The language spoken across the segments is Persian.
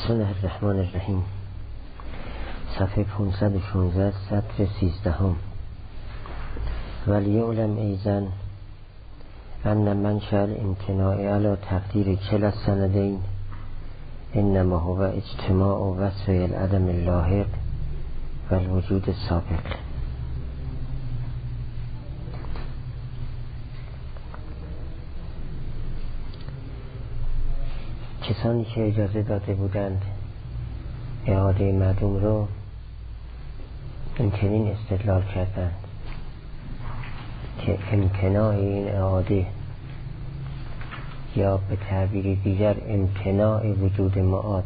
بسم الله الرحمن الرحیم. صفحه 516 سطر 13. ولیعلم ایضا ان منشأ الامتناع علی تقدیر کلا السندین انما هو اجتماع وصف العدم اللاحق و الوجود السابق. کسانی که اجازه داده بودند اعاده معدوم رو این چنین استدلال کردند که امتناع این اعاده یا به تعبیر دیگر امتناع وجود معاد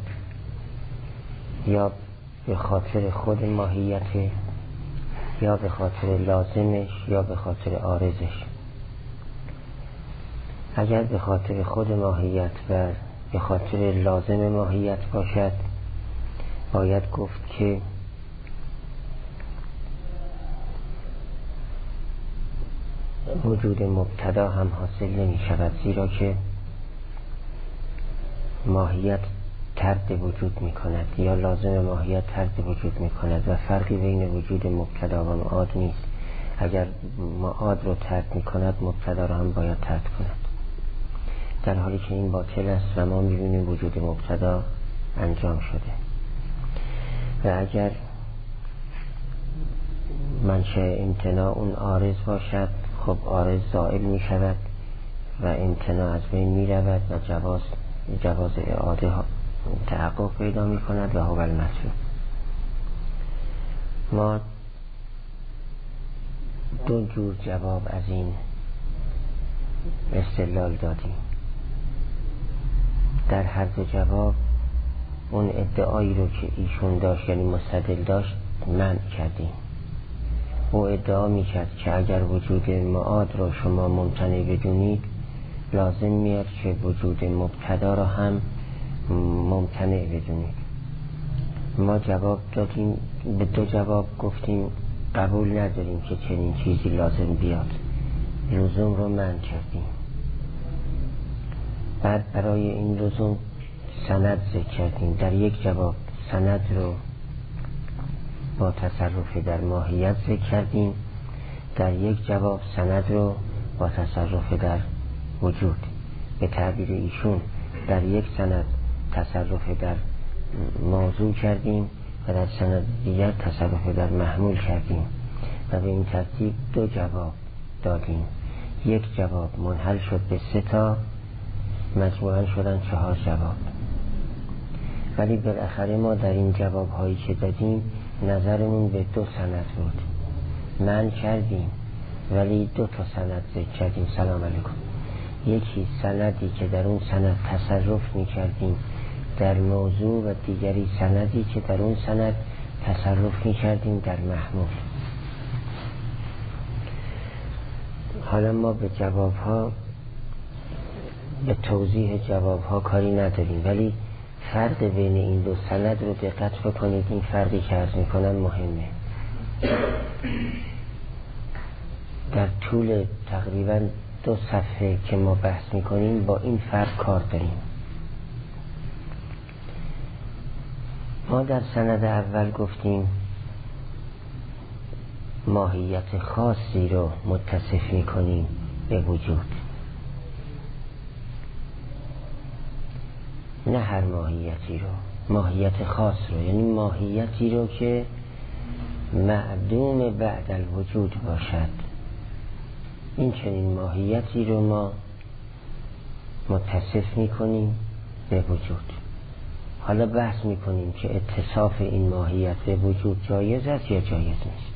یا به خاطر خود ماهیت یا به خاطر لازمش یا به خاطر عارضش. اگر به خاطر خود ماهیت و به خاطر لازم ماهیت باشد باید گفت که وجود مبتدا هم حاصل نمی شود، زیرا که ماهیت طرد وجود می کند یا لازم ماهیت طرد وجود می کند و فرقی بین وجود مبتدا و معاد نیست. اگر معاد رو طرد می کند مبتدا رو هم باید طرد کند، در حالی که این باطل است و ما می‌بینیم وجود مبتدا انجام شده. و اگر منشأ امتناع اون عارض باشد، خب عارض زائل می شود و امتناع از بین می رود و جواز اعاده تحقق پیدا می کند و هو المطلوب. ما دو جور جواب از این استدلال دادیم. در هر دو جواب اون ادعایی رو که ایشون داشت یعنی مستدل داشت منع کردیم. او ادعا میکرد که اگر وجود معاد رو شما ممتنع بدونید لازم میاد که وجود مبتدا رو هم ممتنع بدونید. ما جواب دادیم، به دو جواب گفتیم قبول نداریم که چنین چیزی لازم بیاد، لزوم رو منع کردیم. بعد برای این لزوم سند ذکر کردیم. در یک جواب سند رو با تصرف در ماهیت ذکر کردیم، در یک جواب سند رو با تصرف در وجود. به تعبیر ایشون در یک سند تصرف در موضوع کردیم و در سند دیگر تصرف در محمول کردیم و به این ترتیب دو جواب دادیم. یک جواب منحل شد به 3 تا، مجموعاً شدن 4 جواب. ولی بالاخره ما در این جواب هایی که دادیم نظرمون به 2 سند بود. منع کردیم ولی 2 تا سند ذکر کردیم. سلام علیکم. یکی سندی که در اون سند تصرف می کردیم در موضوع و دیگری سندی که در اون سند تصرف می کردیم در محمول. حالا ما به جواب ها، به توضیح جواب ها کاری نداریم، ولی فرق بین این دو سند رو دقت بکنید. این فرقی که عرض میکنم مهمه. در طول تقریبا 2 صفحه که ما بحث میکنیم با این فرق کار داریم. ما در سند اول گفتیم ماهیت خاصی رو متصف میکنیم به وجود، نه هر ماهیتی رو، ماهیت خاص رو، یعنی ماهیتی رو که معدوم بعد الوجود باشد. این چنین ماهیتی رو ما متصف میکنیم به وجود. حالا بحث میکنیم که اتصاف این ماهیت به وجود جایز است یا جایز نیست.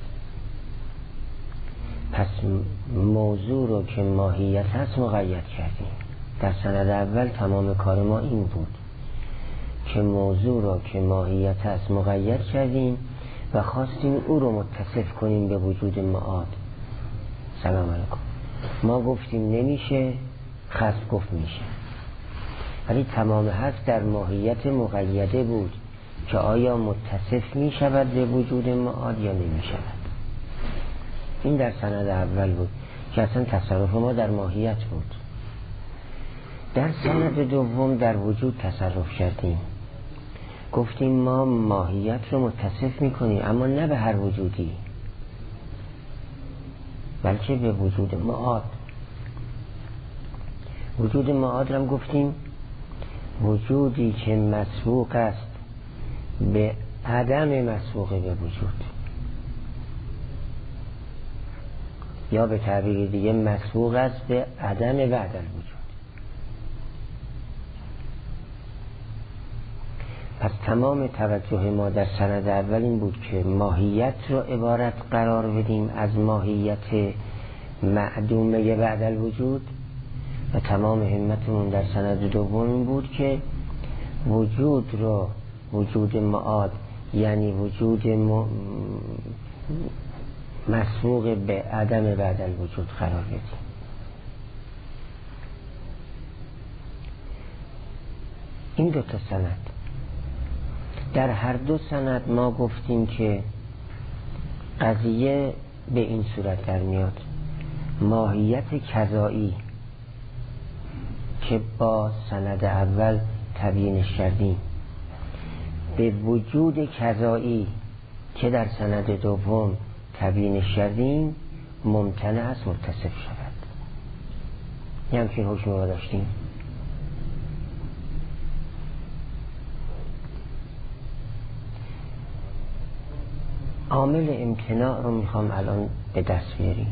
پس موضوع رو که ماهیت هست مقید کردیم. در سند اول تمام کار ما این بود که موضوع رو که ماهیت هست مقید کردیم و خواستیم او رو متصف کنیم به وجود معاد. سلام علیکم. ما گفتیم نمیشه، خصم گفت میشه. ولی تمام حرف در ماهیت مقیده بود که آیا متصف میشود به وجود معاد یا نمیشود. این در سند اول بود که اصلا تصرف ما در ماهیت بود. در سند دوم در وجود تصرف کردیم گفتیم ما ماهیت رو متصف میکنیم، اما نه به هر وجودی، بلکه به وجود معاد. وجود معاد رو هم گفتیم وجودی که مسبوق است به عدم مسبوق به وجود، یا به تعبیر دیگه مسبوق است به عدم بعد الوجود. پس تمام توجه ما در سند اول این بود که ماهیت رو عبارت قرار بدیم از ماهیت معدومه بعد الوجود، و تمام همتمون در سند دوم این بود که وجود رو، وجود معاد یعنی وجود مسبوق به عدم بعد الوجود قرار بدیم. این دو تا سند، در هر دو سند ما گفتیم که قضیه به این صورت در میاد: ماهیت کذایی که با سند اول تبیینش کردیم به وجود کذایی که در سند دوم تبیینش کردیم ممتنع است متصف شود. یه همچین حکم رو داشتیم. عامل امتناع رو میخوام الان به دست بیاریم.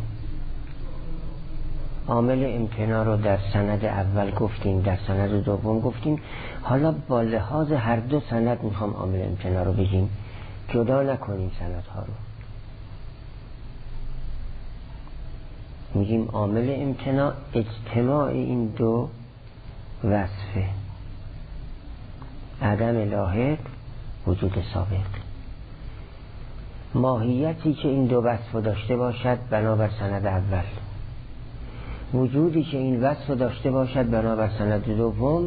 عامل امتناع رو در سند اول گفتیم، در سند دوم گفتیم. حالا با لحاظ هر دو سند میخوام عامل امتناع رو بگیم، جدا نکنیم سندها رو. میگیم عامل امتناع اجتماع این دو وصفه: عدم لاحق، وجود سابق. ماهیتی که این دو وصف داشته باشد بنابر سند اول، وجودی که این وصف داشته باشد بنابر سند دوم،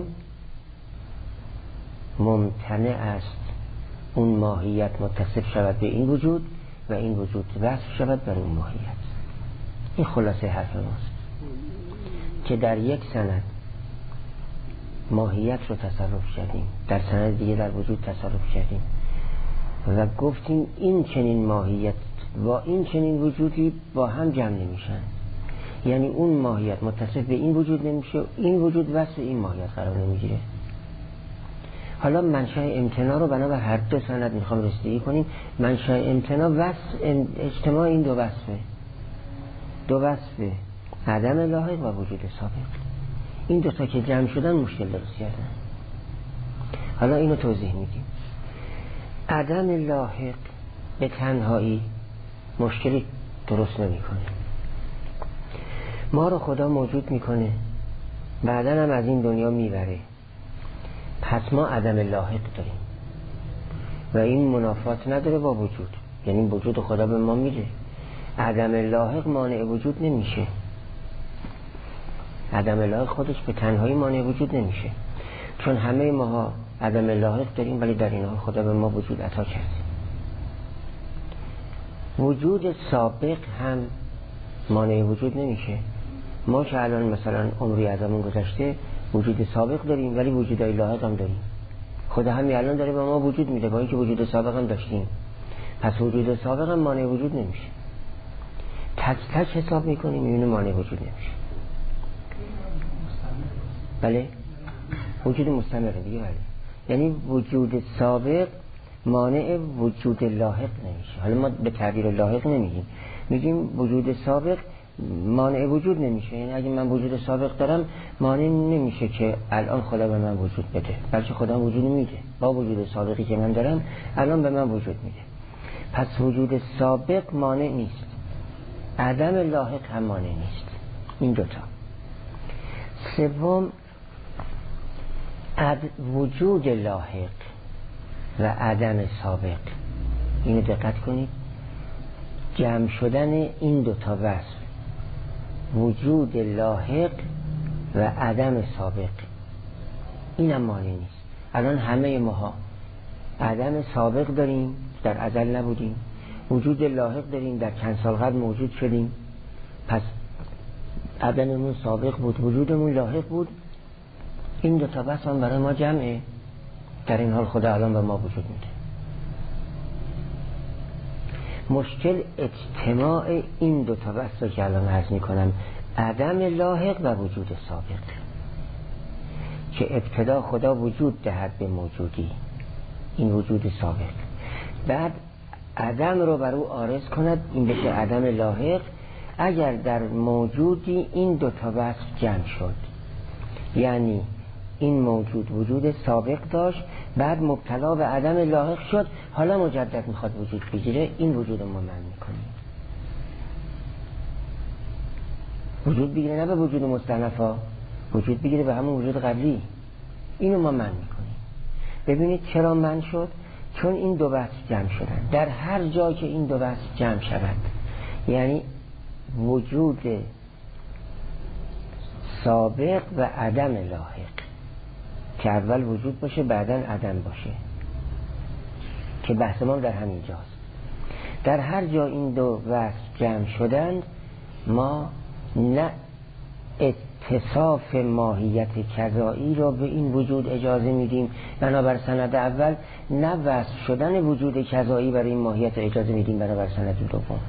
ممتنع است اون ماهیت متصف شود به این وجود و این وجود وصف شود بر اون ماهیت. این خلاصه حرف ماست که در یک سند ماهیت رو تصرف کردیم، در سند دیگه در وجود تصرف کردیم و گفتیم این چنین ماهیت و این چنین وجودی با هم جمع نمیشن، یعنی اون ماهیت متصف به این وجود نمیشه، این وجود وصف این ماهیت قرار نمیگیره. حالا منشأ امتناع رو بنا به هر دو سند میخوام رسیدگی کنیم. منشأ امتناع اجتماع این دو وصفه، دو وصفه: عدم لاحق و وجود سابق. این دوتا که جمع شدن مشکل درست کردن. حالا اینو توضیح میدیم. عدم لاحق به تنهایی مشکلی درست نمیکنه. ما رو خدا موجود میکنه، بعدن هم از این دنیا میبره، پس ما عدم لاحق داریم و این منافات نداره با وجود، یعنی وجود خدا به ما میده. عدم لاحق مانع وجود نمیشه. عدم لاحق خودش به تنهایی مانع وجود نمیشه، چون همه ماها عدم لاحق داریم، ولی در این حال خدا به ما وجود عطا کرده. وجود سابق هم مانع وجود نمیشه. ما که الان مثلا عمری ازمون گذشته وجود سابق داریم، ولی وجودای لاحق هم داریم. خدا همین الان داره به ما وجود میده با اینکه وجود سابق هم داشتیم. پس وجود سابق هم مانع وجود نمیشه. تک تک حساب میکنیم میبینیم مانع وجود نمیشه. بله وجود مستمره دیگه. بله یعنی وجود سابق مانع وجود لاحق نمیشه. حالا ما به تعبیر لاحق نمیگیم، میگیم وجود سابق مانع وجود نمیشه. یعنی اگه من وجود سابق دارم مانع نمیشه که الان خدا به من وجود بده، بلکه خدا وجود میده. با وجود سابقی که من دارم الان به من وجود میده. پس وجود سابق مانع نیست، عدم لاحق هم مانع نیست. این دوتا. سوم وجود لاحق و عدم سابق. اینو دقت کنید، جمع شدن این دوتا وصف، وجود لاحق و عدم سابق، اینم مانع نیست. الان همه ماها عدم سابق داریم، در ازل نبودیم، وجود لاحق داریم، در چند سال قبل موجود شدیم. پس عدممون سابق بود، وجودمون لاحق بود. این دوتا بس هم برای ما جمعه. در این حال خدا الان به ما وجود میده. مشکل اجتماع این دو تا بحث رو که الان عرض میکنم، عدم لاحق و وجود سابق، که ابتدا خدا وجود دهد به موجودی، این وجود سابق، بعد عدم رو بر او عارض کند، این بشه عدم لاحق. اگر در موجودی این دو تا وصف جمع شد، یعنی این موجود وجود سابق داشت، بعد مبتلا به عدم لاحق شد، حالا مجدد میخواد وجود بگیره، این وجود ما منع میکنیم. وجود بگیره نه به وجود مستنفا، وجود بگیره به همون وجود قبلی، اینو ما منع میکنیم. ببینید چرا منع شد؟ چون این دو بحث جمع شدن. در هر جا که این دو بحث جمع شود، یعنی وجود سابق و عدم لاحق، که اول وجود باشه بعداً عدم باشه، که بحث ما در همین جاست. در هر جا این دو وصف جمع شدند، ما نه اتصاف ماهیت کذایی را به این وجود اجازه میدیم بنابر سند اول، نه وصف شدن وجود کذایی برای این ماهیت اجازه میدیم بنابر سند دوم.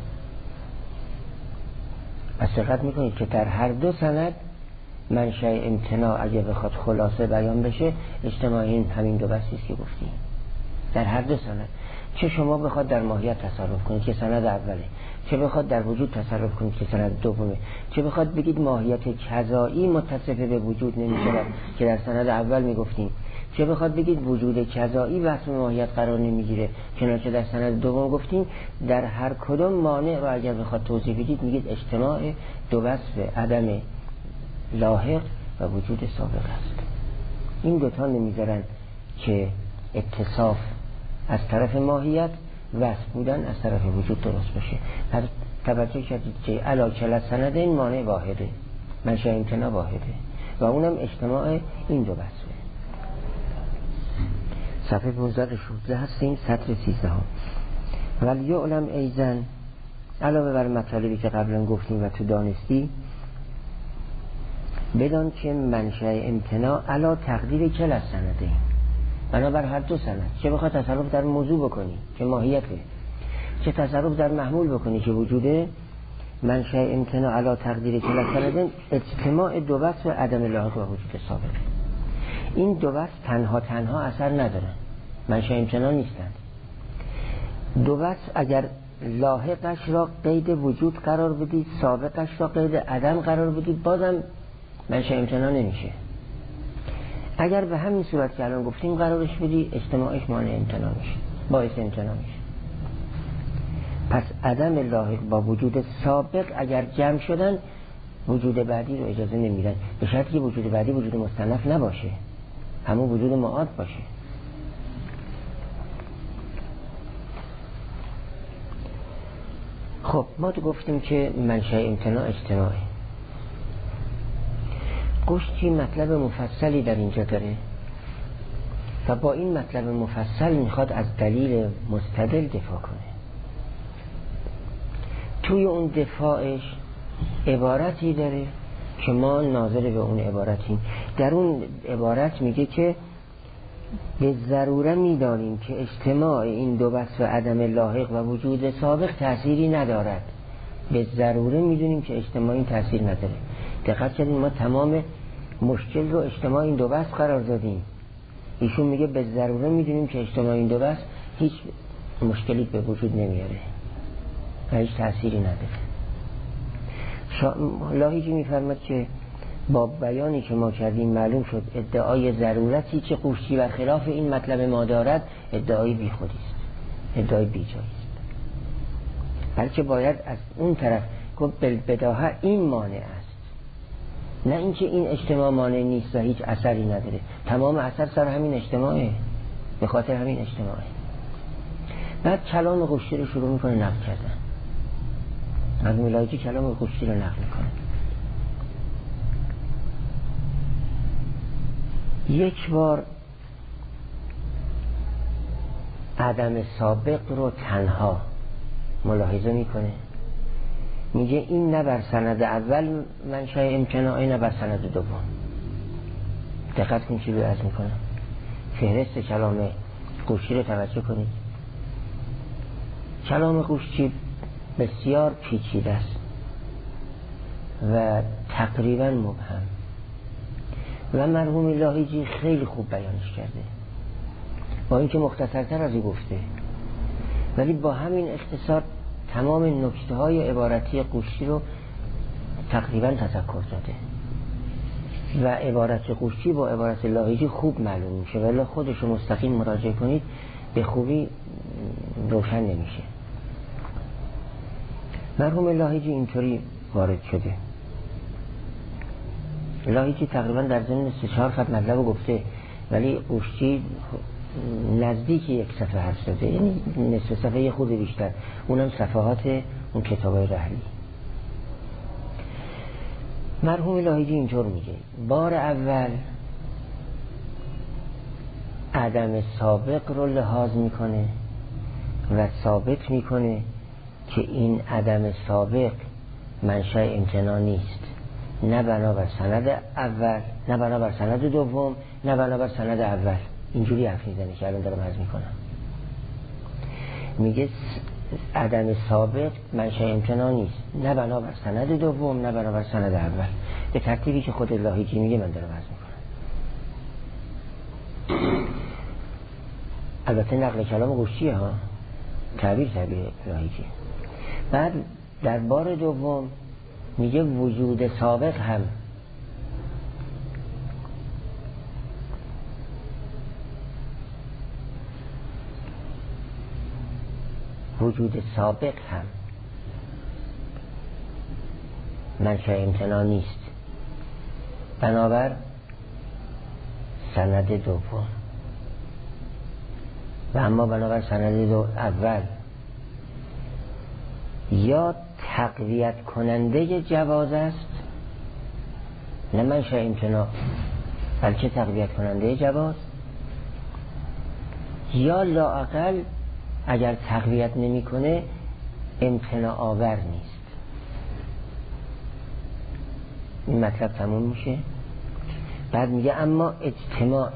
پس دقت میکنید که در هر دو سند منشأ امتناع اگه بخواد خلاصه بیان بشه، اجتماع این همین دو بحثی است که گفتیم. در هر دو سند، چه شما بخواد در ماهیت تصرف کنید که سند اوله، چه بخواد در وجود تصرف کنید که سند دومه، چه بخواد بگید ماهیت کذایی متصف به وجود نمیشه که در سند اول میگفتیم، چه بخواد بگید وجود کذایی وصف ماهیت قرار نمیگیره چنانچه در سند دوم گفتیم، در هر کدوم مانع رو اگر بخواد توضیح بدید میگید اجتماع دو وصف عدم لاحق و وجود سابق است. این دوتا نمیذارن که اتصاف از طرف ماهیت وصف بودن از طرف وجود درست باشه. پس توجه کردید که علا کل سند این مانع واحده، منشأ امتناع واحده و اونم اجتماع این دو وصفه. صفحه 15 هستیم، سطر 13. ولی یعلم ایزن، علاوه بر مطالبی که قبلا گفتیم و تو دانستی، بدان که منشأ امتناع علا تقدیر کل از سنده، بنابر هر دو سند، چه بخواد تصرف در موضوع بکنی که ماهیته، چه تصرف در محمول بکنی که وجوده، منشأ امتناع علا تقدیر کل از سنده اجتماع دو وصف و عدم لاحق و وجود سابق. این دو وصف تنها اثر ندارن، منشأ امتناع نیستند. دو وصف اگر لاحقش را قید وجود قرار بدید، سابقش را قید عدم قرار بدید، بازم منشأ امتناع نمیشه. اگر به همین صورت که الان گفتیم قرارش بدی، اجتماعش مانع امتناع میشه، باعث امتناع میشه. پس عدم لاحق با وجود سابق اگر جمع شدن، وجود بعدی رو اجازه نمیدن، به شرطی که وجود بعدی وجود مستنف نباشه، همون وجود معاد باشه. خب ما تو گفتیم که منشأ امتناع اجتماعی. قشتی مطلب مفصلی در اینجا داره و با این مطلب مفصل میخواد از دلیل مستدل دفاع کنه. توی اون دفاعش عبارتی داره که ما ناظر به اون عبارتیم. در اون عبارت میگه که به ضروره میدانیم که اجتماع این دو وصف عدم لاحق و وجود سابق تأثیری ندارد. به ضروره میدونیم که اجتماع این تأثیر نداره. دقت کردیم ما تمام مشکل رو اجتماع این دو وصف قرار دادیم. ایشون میگه به ضروره میدونیم که اجتماع این دو وصف هیچ مشکلی به وجود نمیاره و هیچ تأثیری نداره. لاهیجی میفرماد که با بیانی که ما کردیم معلوم شد ادعای ضرورتی که قوشتی برخلاف این مطلب ما دارد ادعای بی خودی است، ادعای بی جایی است. بلکه باید از اون طرف گفت بالبداهه این مانع است، نه اینکه این اجتماع مانع نیست و هیچ اثری نداره. تمام اثر سر همین اجتماعه، به خاطر همین اجتماعه. بعد کلام قوشتی رو شروع میکنه نقل کردن. مرحوم لاهیجی کلام قوشتی رو نقل میکنه. یک بار عدم سابق رو تنها ملاحظه میکنه، میگه این نه بر سند اول منشأ امتناعی نه بر سند دوم. دقت کن چی رو عرض میکنم. فهرست کلام قوشچی رو توجه کنید. کلام قوشچی بسیار پیچیده است و تقریبا مبهم و مرحوم لاهیجی خیلی خوب بیانش کرده، با اینکه مختصرتر از این گفته، ولی با همین اختصار تمام نکته‌های عبارتی قوشچی رو تقریبا تذکر داده و عبارت قوشچی با عبارت لاهیجی خوب معلوم میشه، ولی خودش رو مستقیم مراجعه کنید به خوبی روشن نمیشه. مرحوم لاهیجی اینطوری وارد شده. لاهیجی تقریبا در ضمن 3-4 خط مطلب گفته، ولی قوشچی نزدیک یک صفحه حرف زده، یعنی نصف صفحه خود بیشتر، اونم صفحات اون کتابای رحلی. مرحوم لاهیجی اینطور میگه: بار اول عدم سابق رو لحاظ میکنه و ثابت میکنه که این عدم سابق منشأ امتناع نیست، نه بنابر سند اول، نه بنابر سند دوم، نه بنابر سند اول. اینجوری حرف میزنه که الان دارم عرض میکنم. میگه عدم سابق منشأ امتناع نیست، نه بنابر سند دوم، نه بنابر سند اول، به ترتیبی که خود لاهیجی میگه من دارم عرض میکنم. البته نقل کلام قوشچیه ها، تعبیر لاهیجی. بعد در بار دوم میگه وجود سابق هم منشأ امتناع نیست، بنابر سند دوم، و اما بنابر سند اول یا تقویت کننده جواز است، نه منشأ امتناع بلکه تقویت کننده جواز، یا لااقل اگر تقویت نمیکنه امتناع آور نیست. این مطلب تموم میشه. بعد میگه اما اجتماع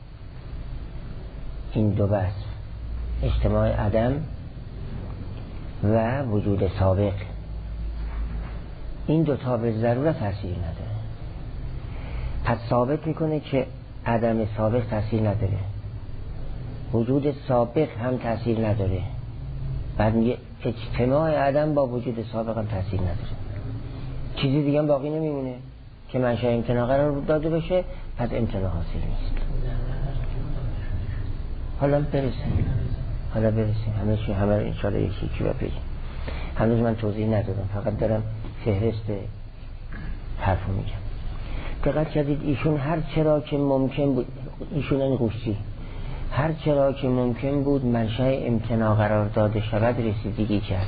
این دو وصف، اجتماع عدم و وجود سابق، این دوتا به ضرورت تاثیر نداره. پس ثابت میکنه که عدم سابق تاثیر نداره، وجود سابق هم تاثیر نداره. بعد میگه اجتماع عدم با وجود سابق هم تاثیر نداره. چیزی دیگه هم باقی نمیمونه که منشأ امتناع قرار داده بشه، پس امتناع حاصل نیست. حالا برسیم همه انشاءالله یکی بگیم. هنوز من توضیح ندادم، فقط دارم فهرست حرفو میگم. دقت کردید ایشون هر چرا که ممکن بود، ایشون این قوشچی هر چرا که ممکن بود منشأ امتناع قرار داده شود رسیدگی کرد.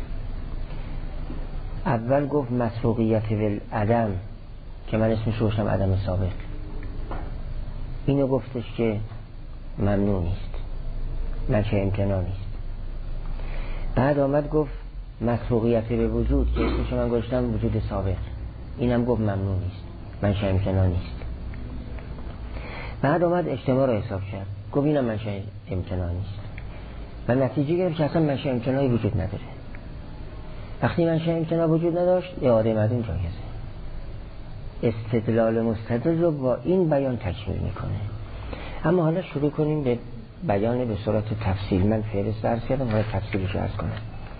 اول گفت مسبوقیت والعدم که من اسمش روشم عدم سابق، اینو گفتش که ممنوع نیست، منشأ امتناع نیست. بعد آمد گفت مسبوقیت به وجود که اسمش من گذاشتم وجود سابق، اینم گفت ممنوع نیست، منشأ امتناع نیست. بعد آمد اجتماع رو حساب کرد، گفت اینم منشأ امتناع نیست و نتیجه گرفت که اصلا منشأ امتناعی وجود نداره. وقتی منشأ امتناع وجود نداشت اعاده مدین جایزه. استدلال مستدل رو با این بیان تکمیل میکنه. اما حالا شروع کنیم به بیان به صورت تفصیل. من فهرست عرض کردم، حالا تفصیلش رو عرض کنم.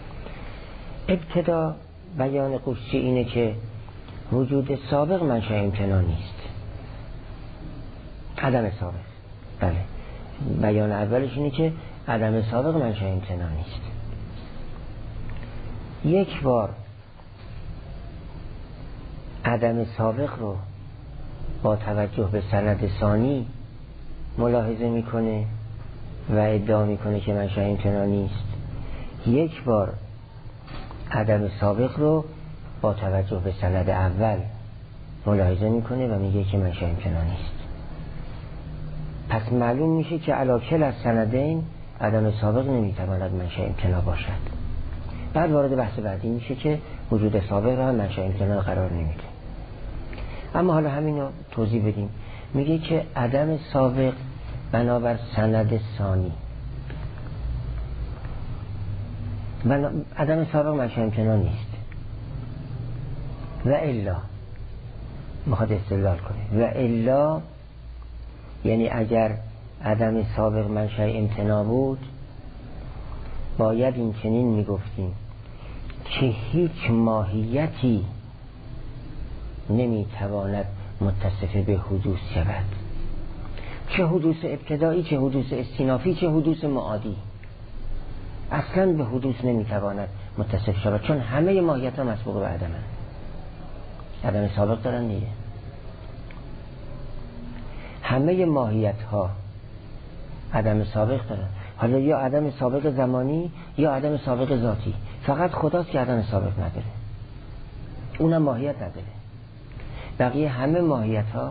ابتدا بیان قوشچی اینه که وجود سابق منشأ امتناع نیست، عدم سابق. بله، بیان اولش اینه که عدم سابق منشأ امتناع نیست. یک بار عدم سابق رو با توجه به سند ثانی ملاحظه میکنه و ادعا میکنه که منشأ امتناع نیست. یک بار عدم سابق رو با توجه به سند اول ملاحظه میکنه و میگه که منشأ امتناع نیست. پس معلوم میشه که علاکل از سندین عدم سابق نمیتواند منشأ امتناع باشد. بعد وارد بحث بعدی میشه که وجود سابق را منشأ امتناع قرار نمیده. اما حالا همین رو توضیح بدیم. میگه که عدم سابق بنابر سند ثانی. عدم سابق منشأ امتناع نیست. و الا میخواد استدلال کنه. و الا یعنی اگر عدم سابق منشأ امتناع بود باید این چنین میگفتیم که هیچ ماهیتی نمیتواند متصف به حدوث شود، چه حدوث ابتدایی، چه حدوث استینافی، چه حدوث معادی، اصلا به حدوث نمیتواند متصف شود، چون همه ماهیت ها مسبوق به عدم هست. عدم سابق دارن دیگه. همه ماهیت ها عدم سابق دارن، حالا یا عدم سابق زمانی یا عدم سابق ذاتی. فقط خداست که عدم سابق نداره، اونم ماهیت نداره. بقیه همه ماهیت ها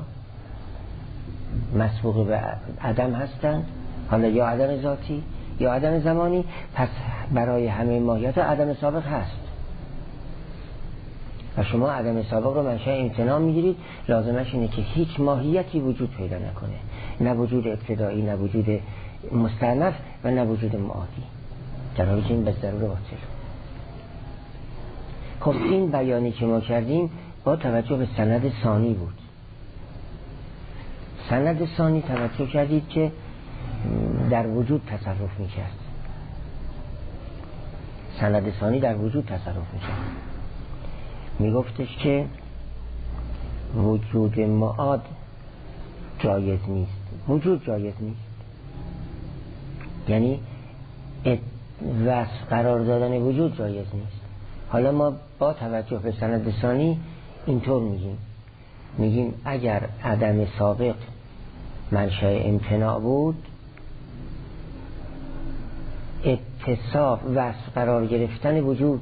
مسبوق به عدم هستند، حالا یا عدم ذاتی یا عدم زمانی. پس برای همه ماهیت ها عدم سابق هست و شما عدم سابق رو منشأ امتناع میگیرید. لازمش اینه که هیچ ماهیتی وجود پیدا نکنه، نه وجود ابتدایی، نه وجود مستأنف و نه وجود معادی، در حالی که این به ضرور باطل. خب این بیانی که ما کردیم با توجه به سند ثانی بود. سند ثانی توجه کردید که در وجود تصرف میکرد. سند ثانی در وجود تصرف میکرد، میگفتش که وجود معاد جایز نیست. وجود جایز نیست یعنی وصف قرار دادن وجود جایز نیست. حالا ما با توجه به سند ثانی اینطور میگیم اگر عدم سابق منشأ امتناع بود، اتصاف وصف قرار گرفتن وجود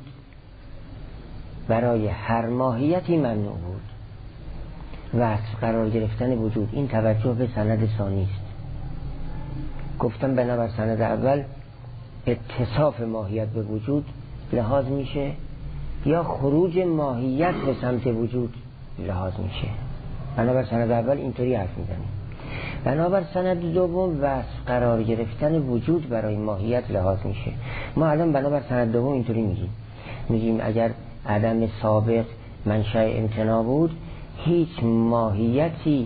برای هر ماهیتی ممنوع بود. وصف قرار گرفتن وجود، این توجه به سند ثانی است. گفتم بنابر سند اول اتصاف ماهیت به وجود لحاظ میشه یا خروج ماهیت به سمت وجود لحاظ میشه. بنابر سند اول اینطوری حرف میزنیم. بنابر سند دوم وصف قرار گرفتن وجود برای ماهیت لحاظ میشه. ما الان بنابر سند دوم اینطوری میگیم اگر عدم سابق منشأ امتناع بود، هیچ ماهیتی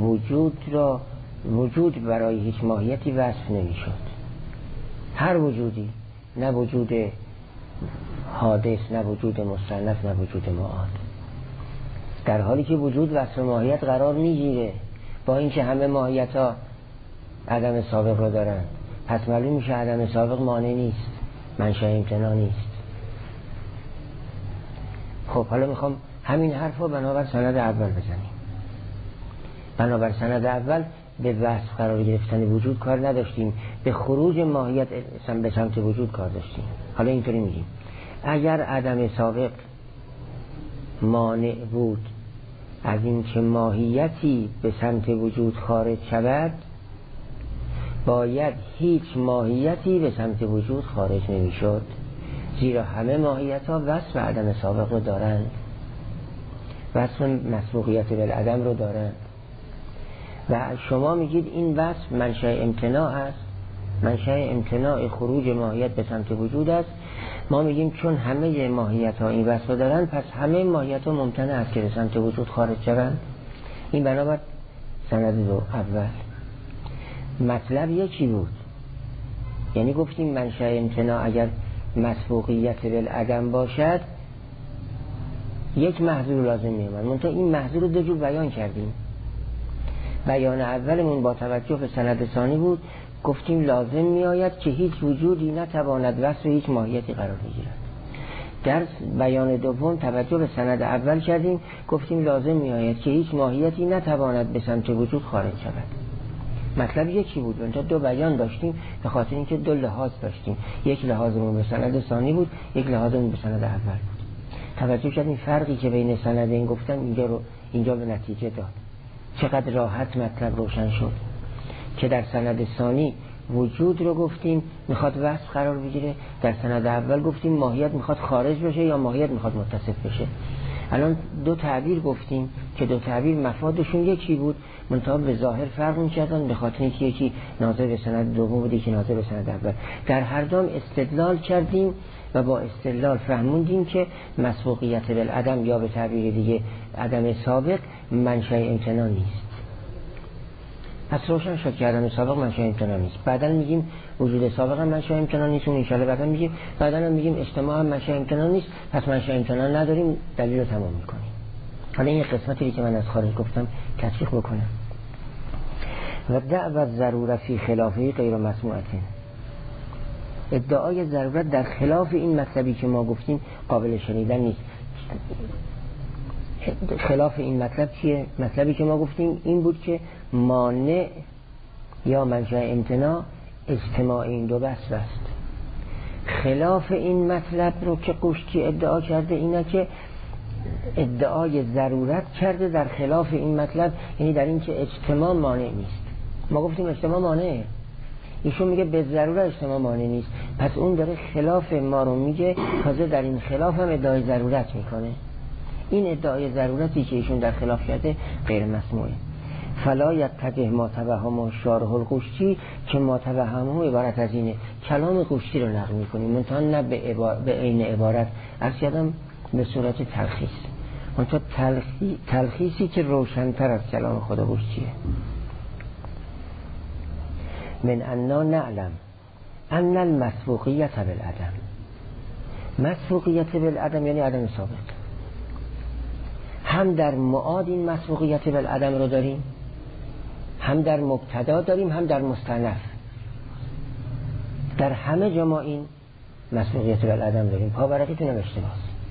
وجود برای هیچ ماهیتی وصف نمیشد. هر وجودی، نه وجود حادث، نه وجود مستأنف، نه وجود معاد. در حالی که وجود وصف ماهیت قرار میگیره، با اینکه همه ماهیت ها عدم سابق رو دارن، پس معلوم میشه عدم سابق مانع نیست، منشأ امتناع نیست. خب حالا میخوام همین حرف رو بنابر سند اول بزنیم. بنابر سند اول به وصف قرار گرفتن وجود کار نداشتیم، به خروج ماهیت به سمت وجود کار داشتیم. حالا اینطوری میگیم اگر عدم سابق مانع بود از اینکه ماهیتی به سمت وجود خارج شود، باید هیچ ماهیتی به سمت وجود خارج نمیشد، زیرا همه ماهیت ها وصف عدم سابق رو دارند، وصف مسبوقیت بالعدم رو دارند. و شما میگید این وصف منشأ امتناع است، منشأ امتناع خروج ماهیت به سمت وجود است. ما میگیم چون همه ماهیت ها این وصف دارن، پس همه ماهیت ها ممتنع است که به سمت وجود خارج شوند. این بنابر سند اول. مطلب یکی بود، یعنی گفتیم منشأ امتناع اگر مسبوقیت بالعدم باشد یک محذور لازم میامد. منتها این محذور رو دو جور بیان کردیم. بیان اولمون با توجه به سند ثانی بود، گفتیم لازم میآید که هیچ وجودی نتواند وصف هیچ ماهیتی قرار بگیرد. در بیان دوم توجه به سند اول کردیم، گفتیم لازم میآید که هیچ ماهیتی نتواند به سمت وجود خارج شود. مطلب یکی بود، منتها دو بیان داشتیم به خاطر اینکه دو لحاظ داشتیم. یک لحاظمون به سند ثانی بود، یک لحاظمون به سند اول بود. توجه کردیم فرقی که بین سندین گفتم اینجا به نتیجه داد. چقدر راحت مطلب روشن شد که در سند ثانی وجود رو گفتیم میخواد وصف قرار بگیره، در سند اول گفتیم ماهیت میخواد خارج بشه یا ماهیت میخواد متصف بشه. الان دو تعبیر گفتیم که دو تعبیر مفادشون یکی بود، منتها به ظاهر فرق می‌کردن به خاطر اینکه یکی ناظر به سند دوم بود یکی ناظر به سند اول. در هر دوم استدلال کردیم و با استدلال فهموندیم که مسبوقیت بالعدم یا به تعبیر دیگه عدم سابق منشأ امتناع نیست. پس روشن شد که عدم سابق منشأ امتناع نیست. بعداً میگیم وجود سابق هم منشأ امتناع نیست، اون ان شاءالله بعداً هم میگیم اجتماع هم منشأ امتناع نیست، پس منشأ امتناع نداریم، دلیل رو تمام میکنیم. حالا این قسمتی که من از خارج گفتم تطبیق بکنم. و دعوی ضرورت فی خلافه غیر مسموعه، ادعای ضرورت در خلاف این مطلبی که ما گفتیم قابل شنیدن نیست. خلاف این مطلب چیه؟ مطلبی که ما گفتیم این بود که مانع یا منشأ امتناع اجتماع این دو وصف است. خلاف این مطلب رو که قشتی ادعا کرده اینه که ادعای ضرورت کرده در خلاف این مطلب، یعنی در این که اجتماع مانع نیست. ما گفتیم اجتماع مانعه، ایشون میگه به ضرورت اجتماع مانع نیست، پس اون داره خلاف ما رو میگه، تازه در این خلاف هم ادعای ضرورت میکنه. این ادعای ضرورتی که ایشون در خلاف کرده غیر مسموعه. فلا یتجه ما توهم شارح القشتی، که ما توهمه عبارت از اینه کلام قشتی رو نقل میکنیم، منتها نه به عین عبارت، اصلا به صورت تلخیص، منتها تلخیصی که روشن‌تر از کلام خود قشتیه. من انا نعلم ان المسبوقیت بالعدم، مسبوقیت بالعدم یعنی عدم سابق، هم در معاد این مسبوقیت بالعدم رو داریم، هم در مبتدا داریم، هم در مستأنف، در همه جا ما این مسبوقیت بالعدم داریم. پاورقیتون هم اشتباهه.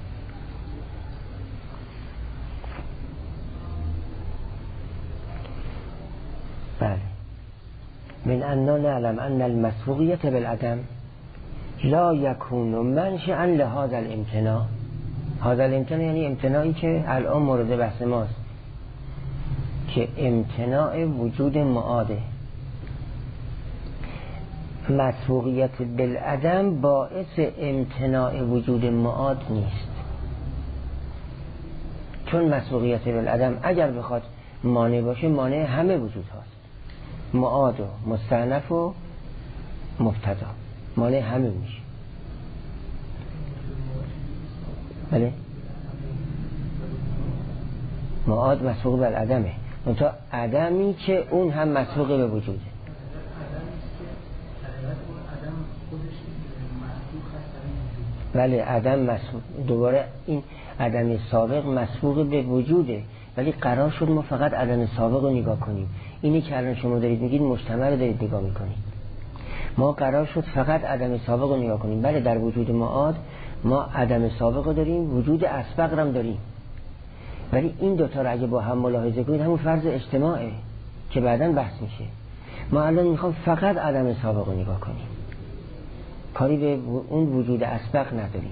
بله، من انا نعلم ان المسبوقیت بالعدم لا یکون منشأ لهذا الامتناع. هذا الامتناع یعنی امتناعی که الان مورد بحث ماست، که امتناع وجود معاده. مسبوقیت بالعدم باعث امتناع وجود معاد نیست، چون مسبوقیت بالعدم اگر بخواد مانع باشه مانع همه وجود هاست، معاد و مستأنف و مبتدا، مانع همه میشه. بله، معاد مسبوق بالعدمه، منتها عدمی که اون هم مسبوق به وجوده. بله، عدم مسبوق، دوباره این عدم سابق مسبوق به وجوده، ولی قرار شد ما فقط عدم سابق رو نگاه کنیم. اینی که الان شما دارید میگید مجتمع رو دارید نگاه میکنید، ما قرار شد فقط عدم سابق رو نگاه کنیم. بله، در وجود معاد ما عدم سابق رو داریم، وجود اسبق هم داریم، ولی این دوتا رو اگه با هم ملاحظه کنید همون فرض اجتماعه که بعداً بحث میشه. ما الان میخوام فقط عدم سابق رو نگاه کنیم، کاری به اون وجود اسبق نداریم.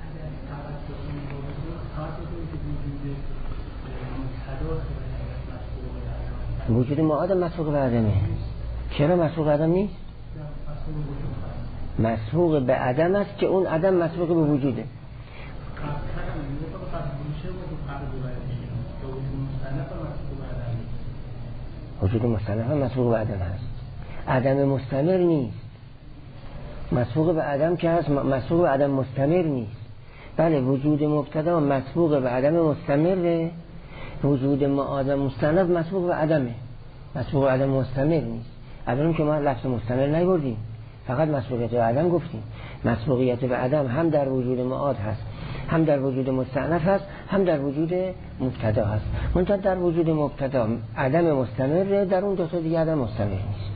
وجود معاد مسبوق به عدمه. چرا مسبوق به عدم نیست؟ مسبوق به عدم است که اون عدم مسبوق به وجوده. وجود مستأنف مسبوق به عدم هست، عدم مستمر نیست. مسبوق به عدم که هست، مسبوق به عدم مستمر نیست. بله، وجود مبتدا مسبوق به عدم مستمره، وجود معاد مستأنف مسبوق به عدمه، مسبوق به عدم مستمر نیست. الان که ما لفظ مستمر نبردیم، فقط مسبوقیت به عدم گفتیم. مسبوقیت به عدم هم در وجود معاد هست، هم در وجود مستأنف هست، هم در وجود مبتدا هست. منتها در وجود مبتدا عدم مستمره، در اون دو تا دیگه عدم مستمر نیست.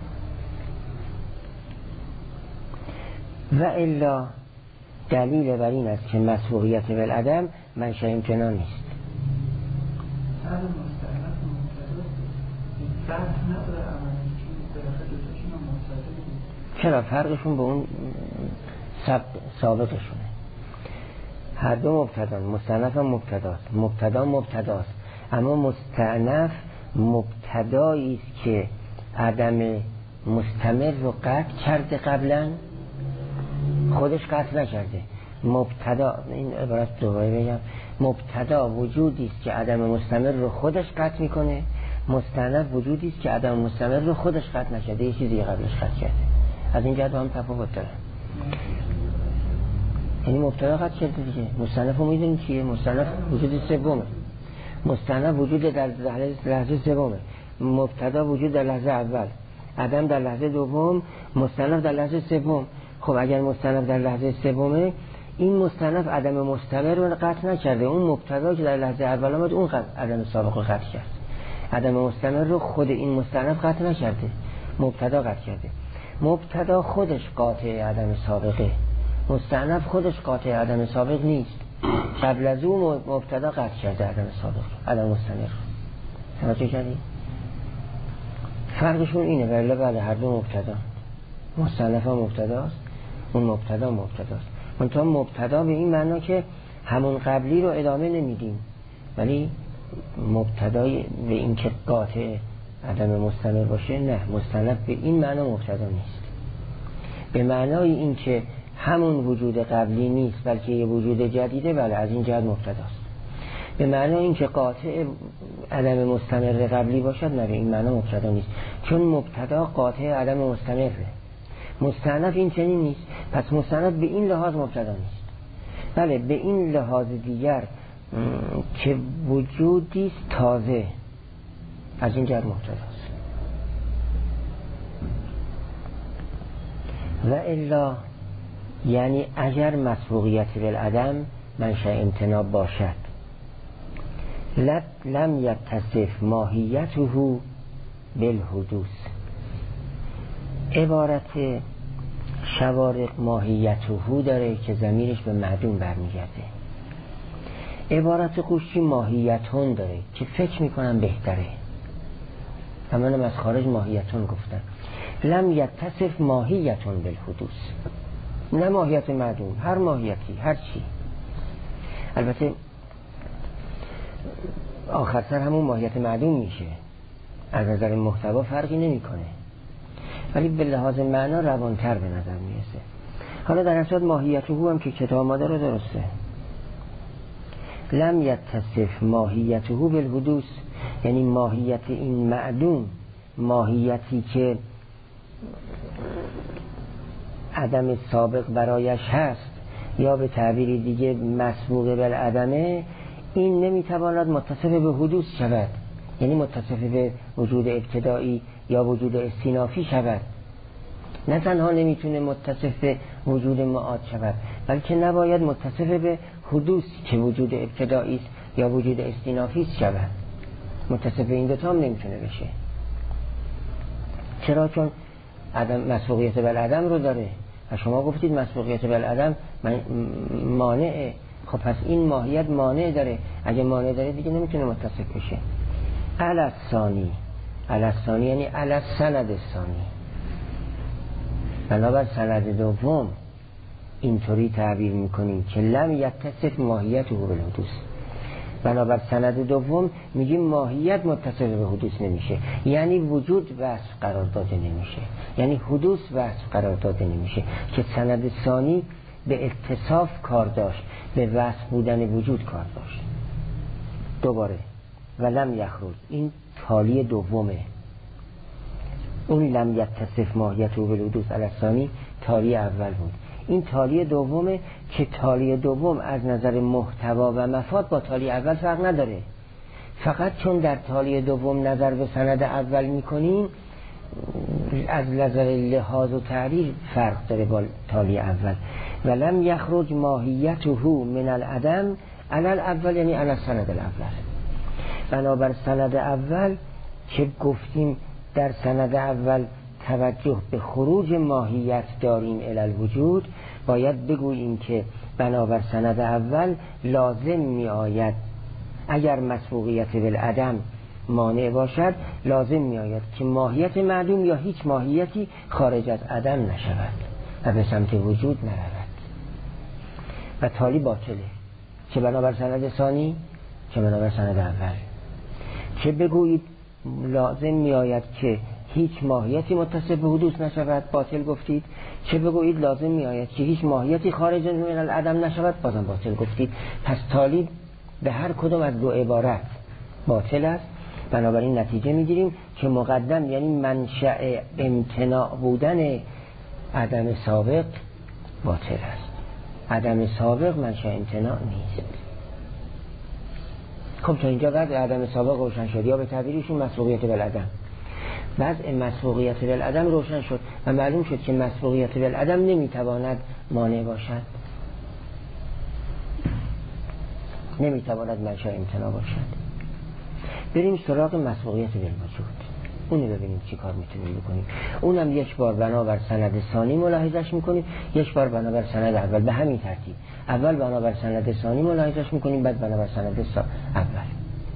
و الا دلیل بر این است که مسبوقیت بالعدم منشأ امتناع نیست. چرا؟ فرقشون به اون سابقشونه. هر دو مبتدا، مستأنف هم مبتداست، مبتدا مبتداست، اما مستأنف مبتدایی است که عدم مستمر رو قطع کرده، قبلا خودش قطع نکرده. مبتدا، این عبارت دوباره بگم، مبتدا وجودی است که عدم مستمر رو خودش قطع میکنه، مستأنف وجودی است که عدم مستمر رو خودش قطع نکرده، یه چیزی قبلش قطع کرده. از این جهت با هم تفاوت داره. یعنی مبتدا قطع کرده دیگه. مستأنف رو میدونیم چیه؟ مستأنف وجود سومه، مستأنف وجود در لحظه سومه، مبتدا وجود در لحظه اول، عدم در لحظه دوم، مستأنف در لحظه سوم. خب اگر مستأنف در لحظه سومه، این مستأنف عدم مستمر رو قطع نکرده، اون مبتدا که در لحظه اول آمد اون عدم سابق رو قطع کرد. عدم مستمر رو خود این مستأنف قطع نکرده، مبتدا قطع کرده. مبتدا خودش قاطع عدم سابقه، مستأنف خودش قاطع عدم سابق نیست. قبل از اون مبتدا قطع کرده عدم سابق، عدم مستمر. توجه کردید؟ فرقشون اینه. بله هر دو مبتدا، مستأنف هم مبتداست، اون مبتدا مبتداست. منتها مبتدا به این معنا که همون قبلی رو ادامه نمیدیم، ولی مبتدای به این که قاطع عدم مستمر باشه نه، مستأنف به این معنا مبتدا نیست. به معنای این که همون وجود قبلی نیست بلکه یه وجود جدیده، بله از این جهت مبتداست. به معنای این که قاطع عدم مستمر قبلی باشد نه، به این معنا مبتدا نیست، چون مبتدا قاطع عدم مستمره. مستأنف این چنین نیست، پس مستأنف به این لحاظ مبتدا نیست. بله به این لحاظ دیگر که وجودی است تازه، از این جهت مبتداست. و الا یعنی اگر مسبوقیت بالعدم منشأ امتناع باشد، لم یتصف ماهیته بالحدوث. عبارت شوارق ماهیته داره که ضمیرش به معدوم برمیگرده. عبارت قوشی ماهیتون داره که فکر میکنم بهتره، و منم از خارج ماهیتون گفتم. لم یتصف ماهیتون بالحدوث، نه ماهیت معدوم، هر ماهیتی، هر چی. البته آخر سر همون ماهیت معدوم میشه، از نظر محتوا فرقی نمیکنه، ولی به لحاظ معنا روانتر به نظر میرسه. حالا در اصل ماهیته هم که کتاب ما داره درسته. لم یتصف ماهیته بالحدوث یعنی ماهیت این معدوم، ماهیتی که عدم سابق برایش هست، یا به تعبیر دیگه مسبوق بالعدمه، این نمیتواند متصف به حدوث شود، یعنی متصف به وجود ابتدایی یا وجود استینافی شود. نه تنها نمیتونه متصف به وجود معاد شود، بلکه نباید متصف به حدوث که وجود ابتدایی است یا وجود استینافی شود. متصف به این دوتا هم نمیتونه بشه. چرا؟ چون عدم مسبوقیت بالعدم رو داره و شما گفتید مسبوقیت بالعدم مانعه. خب پس این ماهیت مانع داره، اگه مانع داره دیگه نمیتونه متصف بشه. الثانی یعنی السند الثانی، بنابر سند دوم اینطوری تعبیر میکنیم که لم یتصف ماهیته بالحدوث. بنابر سند دوم میگیم ماهیت متصف به حدوث نمیشه، یعنی وجود وصف قرار داده نمیشه، یعنی حدوث وصف قرار داده نمیشه، که سند ثانی به اتصاف کار داشت، به وصف بودن وجود کار داشت. دوباره ولم یخرج، این تالی دومه. اون لم یتصف ماهیته بالحدوث الثانی تالی اول بود، این تالی دومه که تالی دوم از نظر محتوا و مفاد با تالی اول فرق نداره، فقط چون در تالی دوم نظر به سند اول میکنیم از نظر لحاظ و تعبیر فرق داره با تالی اول. ولم یخرج ماهیته من العدم علی الاول یعنی علی السند الاول. بنابر سند اول که گفتیم در سند اول توجه به خروج ماهیت داریم الی الوجود، باید بگوییم که بنابر سند اول لازم می آید اگر مسبوقیت بالعدم مانع باشد، لازم می آید که ماهیت معدوم یا هیچ ماهیتی خارج از عدم نشود و به سمت وجود نرود و تالی باطله، چه بنابر سند ثانی چه بنابر سند اول. چه بگویید لازم می آید که هیچ ماهیتی متصف به حدوث نشود باطل گفتید، چه بگویید لازم می آید که هیچ ماهیتی خارج من العدم نشود بازم باطل گفتید. پس تالی به هر کدوم از دو عبارت باطل است. بنابراین نتیجه میگیریم که مقدم یعنی منشأ امتناع بودن عدم سابق باطل است. عدم سابق منشأ امتناع نیست. خب تا اینجا وضع عدم سابق روشن شد، یا به تعبیرشون مسبوقیت بالعدم. وضع مسبوقیت بالعدم روشن شد و معلوم شد که مسبوقیت بالعدم نمیتواند مانع باشد، نمیتواند منشأ امتناع باشد. بریم سراغ مسبوقیت بالوجود، اونو ببینیم چی کار میتونیم بکنیم. اونم یک بار بنابر سند ثانی ملاحظش میکنیم، یک بار بنابر سند اول، به همین ترتیب. اول بنابر سند ثانی ملاحظش میکنیم، بعد بنابر سند اول.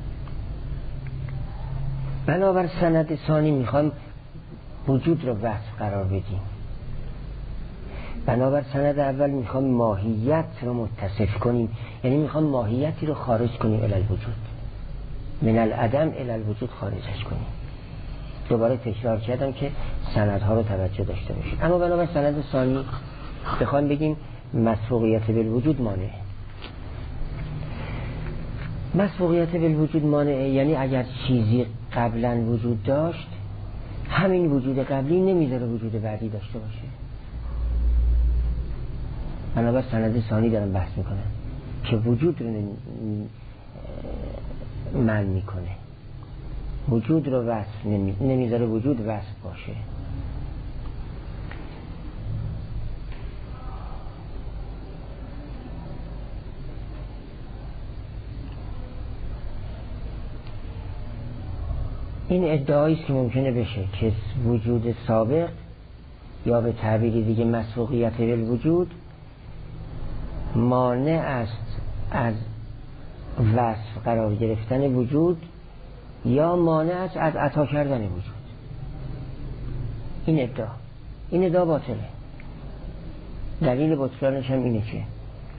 بنابر سند ثانی میخوایم وجود رو وصف قرار بدیم، بنابر سند اول میخوایم ماهیت رو متصف کنیم، یعنی میخوایم ماهیتی رو خارج کنیم الی الوجود، من العدم الی الوجود خارجش کنیم. دوباره تکرار کردم که سندها رو توجه داشته باشید. اما بنابر سند ثانی بخوایم بگیم مسبوقیت بالوجود مانع. مسبوقیت بالوجود مانع یعنی اگر چیزی قبلا وجود داشت، همین وجود قبلی نمیذاره وجود بعدی داشته باشه. بنابر سند ثانی دارم بحث میکنم که وجود رو منع میکنه، وجود رو وصف نمیذاره وجود وصف باشه. این ادعایی است که ممکنه بشه که وجود سابق یا به تعبیری دیگه مسبوقیت بالوجود مانع است از وصف قرار گرفتن وجود یا مانع است از عطا کردن وجود. این ادعا باطله. دلیل بطلانش هم اینه که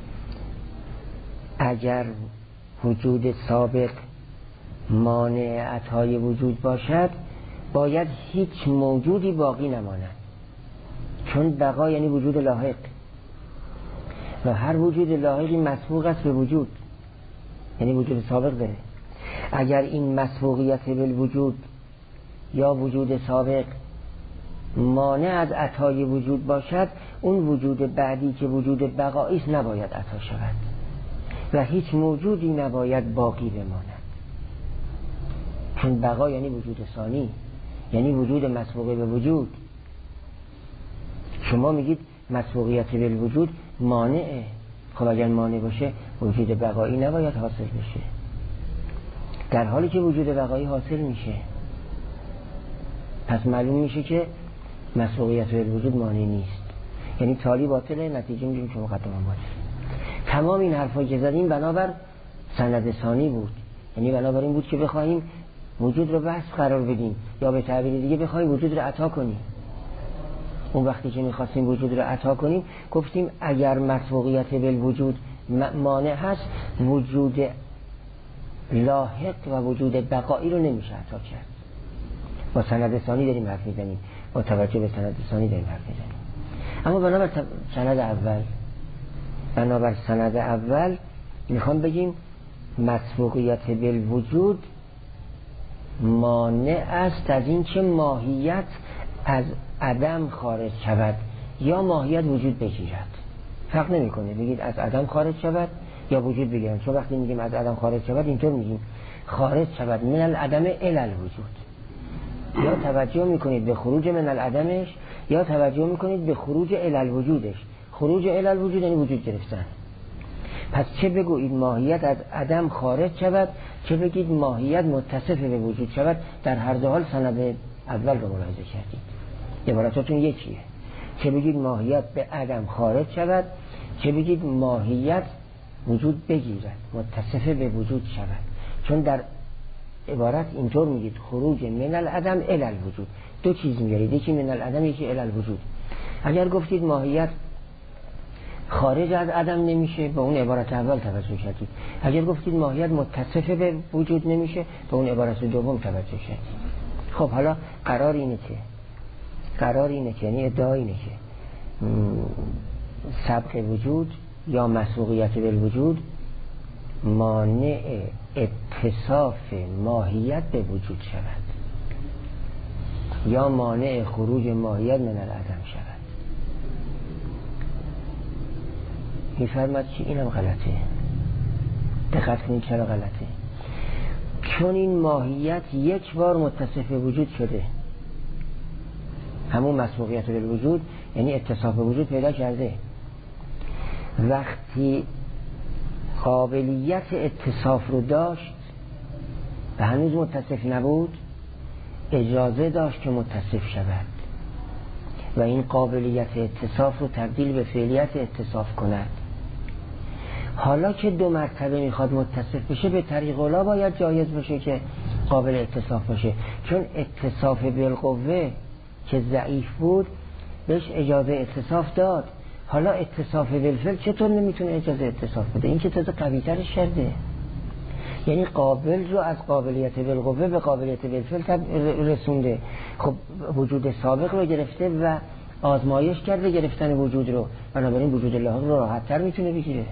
اگر وجود سابق مانع عطای وجود باشد، باید هیچ موجودی باقی نماند، چون بقا یعنی وجود لاحق و هر وجود لاحقی مسبوق است به وجود، یعنی وجود سابق داره. اگر این مسبوقیت بالوجود یا وجود سابق مانع از عطای وجود باشد، اون وجود بعدی که وجود بقایی است نباید عطا شود و هیچ موجودی نباید باقی بماند، چون بقا یعنی وجود ثانی، یعنی وجود مسبوق به وجود. شما میگید مسبوقیت بالوجود مانعه، خب اگر مانع باشه وجود بقایی نباید حاصل بشه، در حالی که وجود بقایی حاصل میشه. پس معلوم میشه که مسبوقیت بالوجود مانع نیست، یعنی تالی باطله، نتیجه میگیم که مقدمه باطله. تمام این حرفایی که زدیم بنابر سند ثانی بود، یعنی بنابر این بود که بخواهیم وجود رو وصف قرار بدیم یا به تعبیر دیگه بخواهیم وجود رو عطا کنیم. اون وقتی که میخواستیم وجود رو عطا کنیم گفتیم اگر مسبوقیت بالوجود مانع هست، وجود لاحق و وجود بقایی رو نمیشه عطا کرد. با سند ثانی داریم حرف میزنیم، با توجه به سند ثانی داریم حرف میزنیم. اما بنابر سند اول میخوام بگیم مسبوقیت بالوجود مانع است از این که ماهیت از عدم خارج شود یا ماهیت وجود بگیرد. فرق نمیکنه بگید از عدم خارج شود یا وجود بگیرد، چون وقتی میگیم از عدم خارج شود اینطور میگیم خارج شود من العدم الی الوجود، یا توجه میکنید به خروج من العدمش یا توجه میکنید به خروج الی الوجودش. خروج الی الوجود یعنی وجود گرفتن. پس چه بگویید ماهیت از عدم خارج شود، چه بگید ماهیت متصف به وجود شود، در هر دو حال سند اول رو ملاحظه کردید، عبارتاتون یکیه. چه بگید ماهیت به عدم خارج شود، چه بگید ماهیت وجود بگیرد، متصف به وجود شود، چون در عبارت اینطور میگید خروج من العدم الی الوجود. دو چیز میارید، یکی من العدم یکی الی الوجود. اگر گفتید ماهیت خارج از عدم نمیشه، به اون عبارت اول توجه کردید. اگر گفتید ماهیت متصف به وجود نمیشه، به اون عبارت دوم توجه کردید. خب حالا قرار اینه که یعنی ادعا اینه که سبق وجود یا مسبوقیت بالوجود مانع اتصاف ماهیت به وجود شود یا مانع خروج ماهیت من العدم شود. میفرماد که اینم غلطه. دقت کنید چرا غلطه؟ چون این ماهیت یک بار متصف به وجود شده، همون مسبوقیت بالوجود یعنی اتصاف به وجود پیدا کرده. وقتی قابلیت اتصاف رو داشت و هنوز متصف نبود، اجازه داشت که متصف شود و این قابلیت اتصاف رو تبدیل به فعلیت اتصاف کند. حالا که 2 مرتبه میخواد متصف بشه، به طریق اولا باید جایز بشه که قابل اتصاف باشه، چون اتصاف بالقوه که ضعیف بود بهش اجازه اتصاف داد. حالا اتصاف بالفعل چطور نمیتونه اجازه اتصاف بده؟ این که تازه قوی ترش کرده، یعنی قابل رو از قابلیت بالقوه به قابلیت بالفعل رسونده. خب وجود سابق رو گرفته و آزمایش کرده گرفتن وجود رو، بنابراین وجود لاحق رو راحت تر میتونه بگیره.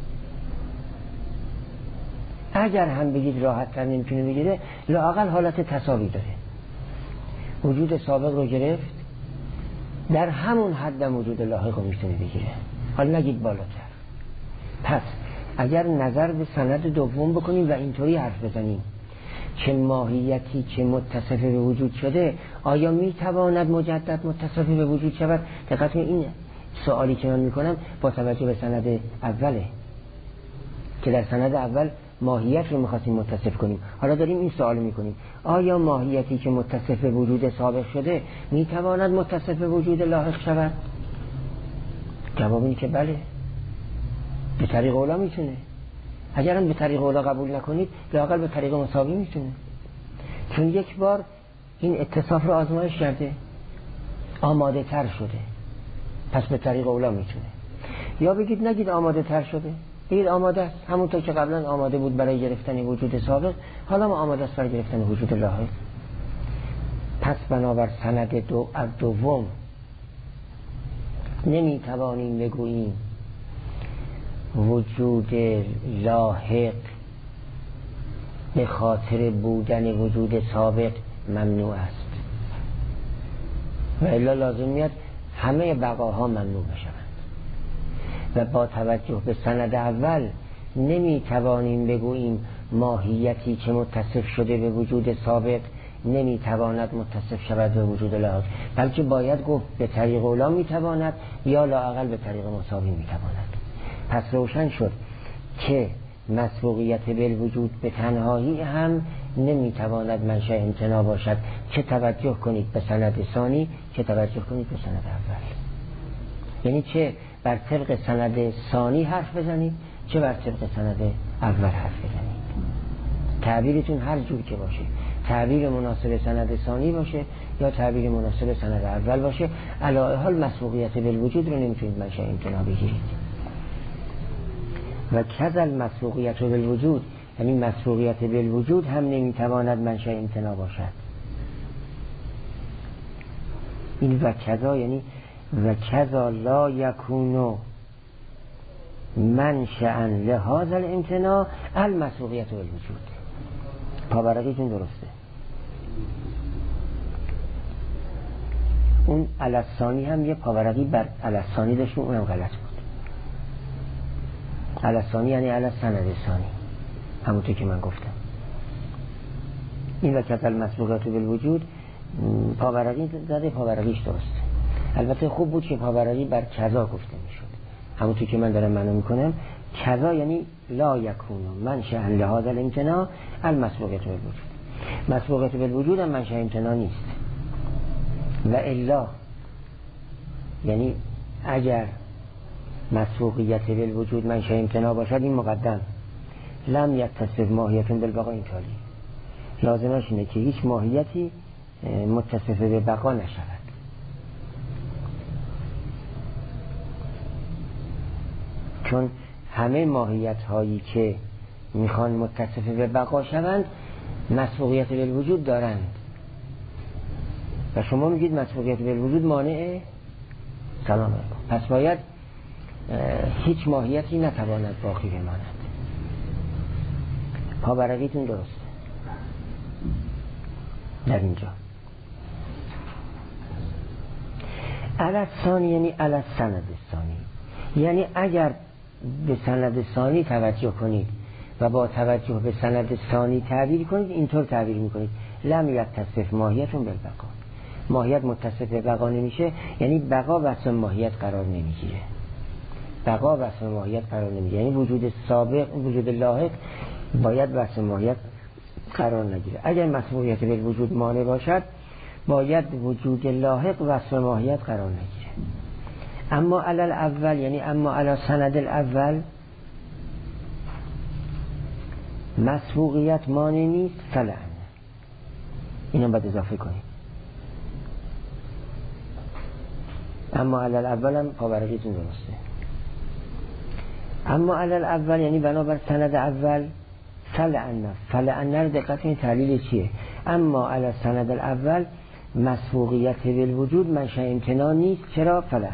اگر هم بگید راحت تر نمیتونه بگیره، لااقل حالت تساوی داره. وجود سابق رو گرفت، در همون حد وجود لاحق رو میتونه بگیره، حالا نگید بالاتر. پس اگر نظر به سند دوم بکنیم و اینطوری حرف بزنیم که ماهیتی که متصف به وجود شده آیا میتواند مجدد متصف به وجود شود؟ دقت کنید، این سوالی که من میکنم با توجه به سند اوله که در سند اول ماهیت رو میخواستیم متصف کنیم، حالا داریم این سوال میکنیم آیا ماهیتی که متصف به وجود سابق شده میتواند متصف به وجود لاحق شود؟ جواب اینه که بله، به طریق اولا میتونه. اگرم به طریق اولا قبول نکنید، لااقل به طریق مساوی میتونه، چون یک بار این اتصاف رو آزمایش کرده، آماده تر شده، پس به طریق اولا میتونه. یا بگید نگید آماده تر شده، بگید آماده است، همونطور که قبلا آماده بود برای گرفتن وجود سابق، حالا ما آماده است برای گرفتن وجود لاحق. پس بنابر سند دوم نمیتوانیم بگوییم وجود لاحق به خاطر بودن وجود سابق ممنوع است، و الا لازم میاد همه بقاها ممنوع بشوند. و با توجه به سند اول نمیتوانیم بگوییم ماهیتی که متصف شده به وجود سابق نمیتواند متصف شود به وجود لاحق، بلکه باید گفت به طریق اولا میتواند یا لااقل به طریق مساوی میتواند. پس روشن شد که مسبوقیت بالوجود به تنهایی هم نمیتواند منشأ امتناع باشد، چه توجه کنید به سند ثانی چه توجه کنید به سند اول. یعنی چه بر طبق سند ثانی حرف بزنید چه بر طبق سند اول حرف بزنید. تعبیرتون هر جور که باشه، تعبیر مناسب سند ثانی باشه یا تعبیر مناسب سند اول باشه، علی حال مسبوقیت بالوجود رو نمیتونید منشأ امتناع بگیرید. و کذل مسبوقیت بالوجود، یعنی مسبوقیت بالوجود هم نمیتواند منشأ امتناع باشد. این و کذا یعنی و کذا لا یکونو منشأ لهذا الامتناع المسبوقیت بالوجود. پاورقیتون درسته. اون الثانی هم یه پاورقی بر الثانی داشتیم، اونم غلط بود. الثانی یعنی السند ثانی، همونطور که من گفتم. این و کذا المسبوقیت بالوجود پاورقی زده، پاورقیش درسته. البته خوب بود که پاورقی بر کذا گفته میشد، همونطور که من دارم معنا میکنم. کذا یعنی لا یکونو منشأ لهذا الامتناع المسبوقیت بالوجود. مسبوقیت بالوجود هم منشأ امتناع نیست. و الا یعنی اگر مسبوقیت بالوجود منشأ امتناع باشد، این مقدم لم یتصف ماهیتون بالبقاء این کالی، لازمش اینه که هیچ ماهیتی متصف به بقا نشود. چون همه ماهیت هایی که میخوان متصف به بقا شوند مسبوقیت بالوجود دارند، و شما میگید مسبوقیت بالوجود مانع سلام علیکم. پس باید هیچ ماهیتی نتواند باقی بماند. پاورقیتون درسته در اینجا. علی ثانی یعنی علی سند ثانی، یعنی اگر به سند ثانی توجه کنید و با توجه به سند ثانی تعبیر کنید، اینطور تعبیر میکنید لم یتصف ماهیتون بالبقا. ماهیت متصف به بقا نمیشه، یعنی بقا وصف ماهیت قرار نمیگیره. بقا وصف ماهیت قرار نمیگیره، یعنی وجود سابق وجود لاحق باید وصف ماهیت قرار نگیره. اگر مسبوقیت بالوجود مانع باشد باید وجود لاحق وصف ماهیت قرار نگیره. اما علی الاول یعنی اما علی سند الاول مسبوقیت مانع نیست فلان. اینو باید اضافه کنید. اما علی الاول هم پاورقیتون درسته. اما علی الاول یعنی بنابر سند اول فلان رو دقت کنید تعلیل چیه. اما علی سند الاول مسبوقیت بالوجود منشأ امتناع نیست. چرا؟ فلان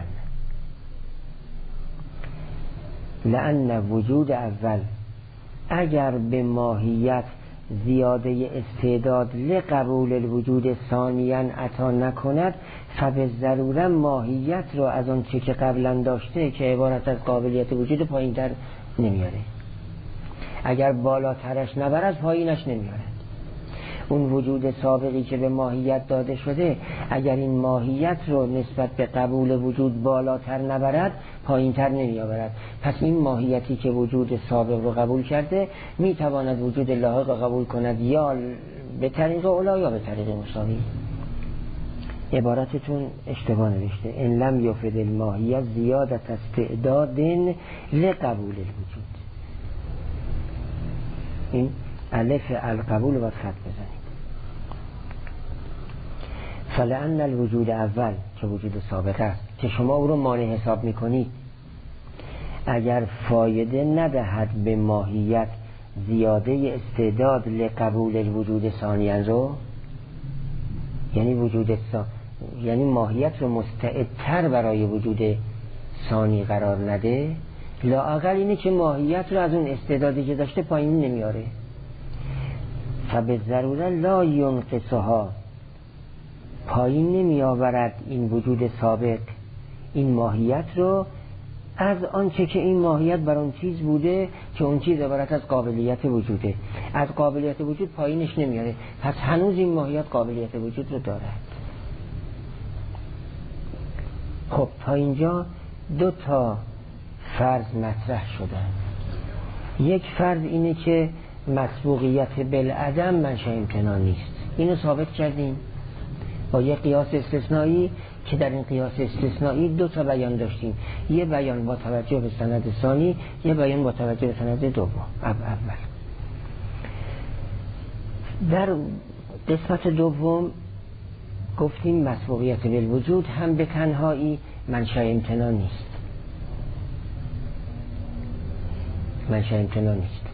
لأن وجود اول اگر به ماهیت زیاده استعداد لقبول الوجود ثانیاً عطا نکند فبالضروره ماهیت رو از اون چه که قبلا داشته که عبارت از قابلیت وجود پایین تر نمیاره. اگر بالاترش نبرد پایینش نمیاره. اون وجود سابقی که به ماهیت داده شده اگر این ماهیت رو نسبت به قبول وجود بالاتر نبرد پایینتر نمیآورد. پس این ماهیتی که وجود سابق رو قبول کرده میتواند وجود لاحق رو قبول کند یا به طریق اولا یا به طریق مساوی. عبارتتون اشتباه نوشته. ان لم یفد الماهیت زیادت استعداد لقبول الوجود. این الف القبول رو خط بزنید. فلأن الوجود اول که وجود سابق است که شما او رو مانع حساب میکنید اگر فایده ندهد به ماهیت زیاده استعداد لقبول الوجود ثانیاً رو، یعنی یعنی ماهیت رو مستعدتر برای وجود ثانی قرار نده، لااقل اینه که ماهیت رو از اون استعدادی که داشته پایین نمیاره. فبالضروره لا ینقصها پایین نمی آورد این وجود سابق این ماهیت رو از آنچه که این ماهیت بر اون چیز بوده که اون چیز عبارت از قابلیت وجوده. از قابلیت وجود پایینش نمیاره. پس هنوز این ماهیت قابلیت وجود رو دارد. خب تا اینجا دو تا فرض مطرح شدن. یک فرض اینه که مسبوقیت بالعدم منشأ امتناع نیست. اینو ثابت کردیم با یک قیاس استثنایی که در این قیاس استثنایی دو تا بیان داشتیم. یه بیان با توجه به سند ثانی، یه بیان با توجه به سند دوم اول. در قسمت دوم گفتیم مسبوقیت بالوجود هم به تنهایی منشأ امتناع نیست. منشأ امتناع نیست.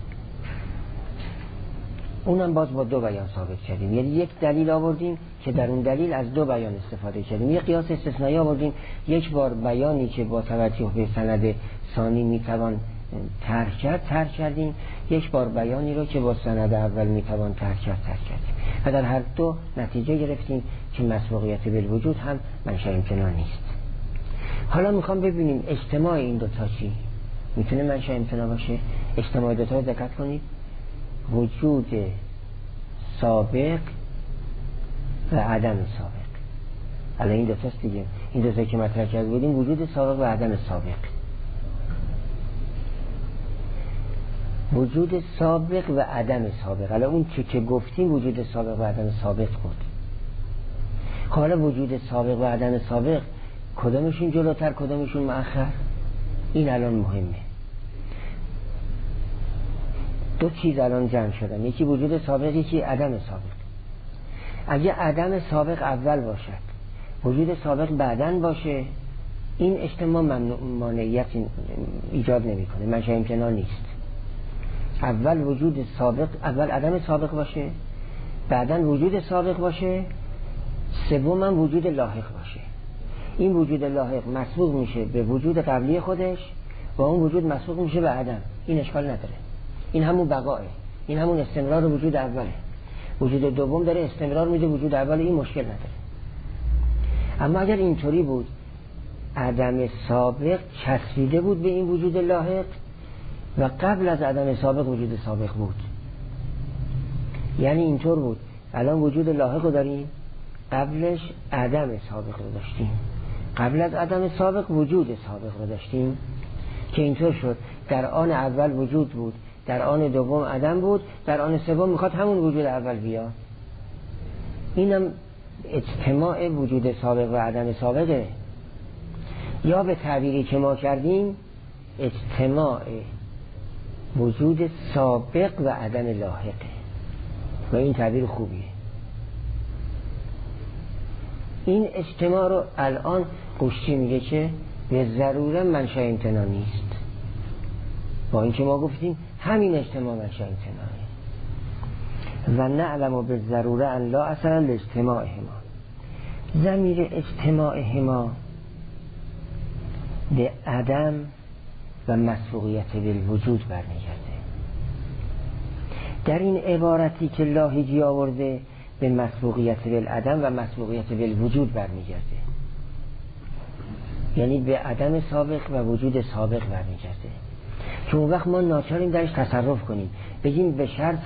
اونم باز با دو بیان ثابت کردیم. یعنی یک دلیل آوردیم که در اون دلیل از دو بیان استفاده کردیم. یک قیاس استثنایی آوردیم، یک بار بیانی که با توجه به سند ثانی میتوان ترک کردیم، یک بار بیانی رو که با سند اول میتوان ترک کردیم. و در هر دو نتیجه گرفتیم که مسبوقیت بالوجود هم منشأ امتناع نیست. حالا میخوام ببینیم اجتماع این دوتا چی میتونه منشأ امتناع باشه. اجتماع دوتا رو دقت کنید. وجود سابق و عدم سابق. الان این دوتاست دیگه. این دوتا که مطرح کرده بودیم وجود سابق و عدم سابق. وجود سابق و عدم سابق. الان اون که گفتیم وجود سابق و عدم سابق بود. حالا وجود سابق و عدم سابق کدامشون جلوتر کدامشون مؤخر؟ این الان مهمه. دو چیز الان جمع شدن، یکی وجود سابق یکی عدم سابق. اگه عدم سابق اول باشد وجود سابق بعدن باشه این اجتماع مانعیت ایجاد نمیکنه، منشأ امتناع نیست. اول وجود سابق اول عدم سابق باشه بعدن وجود سابق باشه سوم هم وجود لاحق باشه. این وجود لاحق مسبوق میشه به وجود قبلی خودش و اون وجود مسبوق میشه به عدم. این اشکال نداره، این همون بقاه، این همون استمرار وجود اوله. وجود دوم داره استمرار میده وجود اول، این مشکل نداره. اما اگر اینطوری بود عدم سابق چسبیده بود به این وجود لاحق و قبل از عدم سابق وجود سابق بود، یعنی اینطور بود الان وجود لاحق رو داریم، قبلش عدم سابق رو داشتیم، قبل از عدم سابق وجود سابق رو داشتیم که اینطور شد در آن اول وجود بود، در آن دوم عدم بود، در آن سوم میخواد همون وجود اول بیاد. اینم اجتماع وجود سابق و عدم سابقه، یا به تعبیری که ما کردیم اجتماع وجود سابق و عدم لاحقه و این تعبیر خوبیه. این اجتماع رو الان قشتی میگه که به ضروره منشأ امتناع نیست، با اینکه ما گفتیم همین اجتماع منشأ امتناعه. و نعلم به ضروره ان لا اثر لاجتماعهما. ضمیر اجتماعهما به عدم و مسبوقیت بالوجود برمیگرده. در این عبارتی که لاهیجی آورده به مسبوقیت بالعدم و مسبوقیت بالوجود برمیگرده، یعنی به عدم سابق و وجود سابق برمیگرده، که اون وقت ما ناچاریم درش تصرف کنیم، بگیم به شرط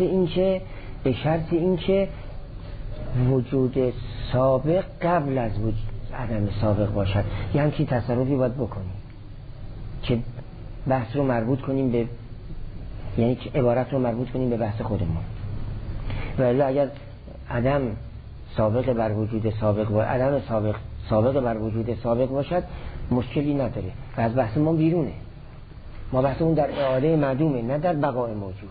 اینکه وجود سابق قبل از عدم سابق باشد، یعنی همچین تصرفی باید بکنیم که بحث رو مربوط کنیم به، یعنی که عبارت رو مربوط کنیم به بحث خودمون. و الا اگر عدم سابق بر وجود سابق و عدم سابق بر وجود سابق باشد مشکلی نداره و از بحث ما بیرونه. ما بحثمون در اعاده معدومه، نه در بقای موجود.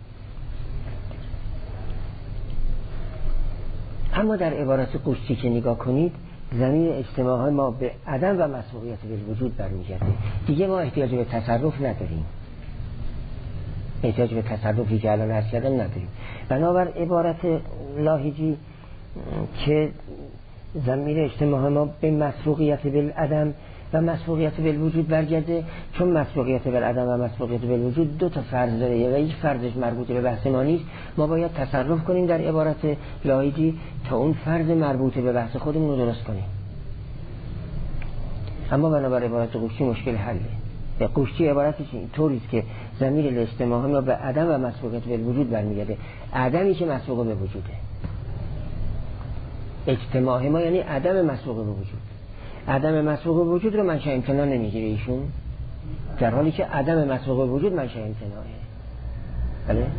اما در عبارت قشتی که نگاه کنید ضمیر اجتماع های ما به عدم و مسبوقیت بالوجود برمیگرده. دیگه ما احتیاج به تصرف نداریم، احتیاج به تصرفی که الان عرض کردم نداریم. بنابر عبارت لاهیجی که ضمیر اجتماع ما به مسبوقیت بالعدم و مسبوقیت بالوجود برگرده، چون مسبوقیت بالعدم و مسبوقیت بالوجود دو تا فرض داره و یک فرضش مربوط به بحث ما نیست، ما باید تصرف کنیم در عبارت لاهیجی تا اون فرض مربوط به بحث خودمون رو درست کنیم. اما بنابر عبارت قشتی مشکل حله. به قشتی عبارتش اینطوریه که ضمیر اجتماع ما به عدم و مسبوقیت بالوجود برمیگرده، عدمی که مسبوق به وجوده. اجتماع ما یعنی عدم مسبوق به وجود. عدم مسبوق به وجود رو منشأ امتناع نمیگیره ایشون، در حالی که عدم مسبوق به وجود منشأ امتناعه. بله؟